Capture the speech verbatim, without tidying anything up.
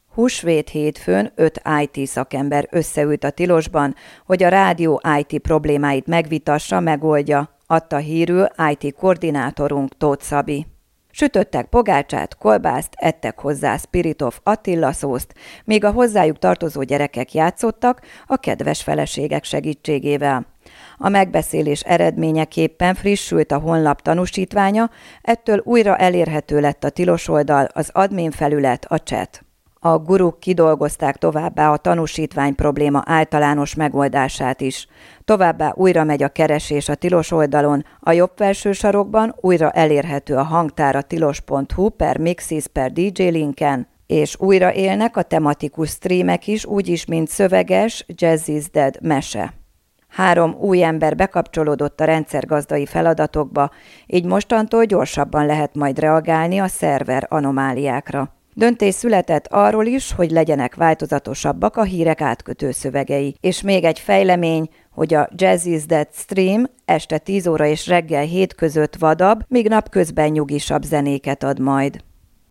Húsvét hétfőn öt i té szakember összeült a Tilosban, hogy a rádió i té problémáit megvitassa, megoldja, adta hírül i té koordinátorunk Tóth Szabi. Sütöttek pogácsát, kolbászt, ettek hozzá Spiritov Attila szószt, míg a hozzájuk tartozó gyerekek játszottak a kedves feleségek segítségével. A megbeszélés eredményeképpen frissült a honlap tanúsítványa, ettől újra elérhető lett a tilos oldal, az admin felület, a chat. A guruk kidolgozták továbbá a tanúsítvány probléma általános megoldását is. Továbbá újra megy a keresés a tilos oldalon, a jobb felső sarokban újra elérhető a hangtár a tilos pont hu per mixis per dé dzsé linken, és újra élnek a tematikus streamek is, úgyis, mint szöveges Jazz is Dead mese. Három új ember bekapcsolódott a rendszergazdai feladatokba, így mostantól gyorsabban lehet majd reagálni a szerver anomáliákra. Döntés született arról is, hogy legyenek változatosabbak a hírek átkötő szövegei. És még egy fejlemény, hogy a Jazz is Dead stream este tíz óra és reggel hét között vadabb, míg napközben nyugisabb zenéket ad majd.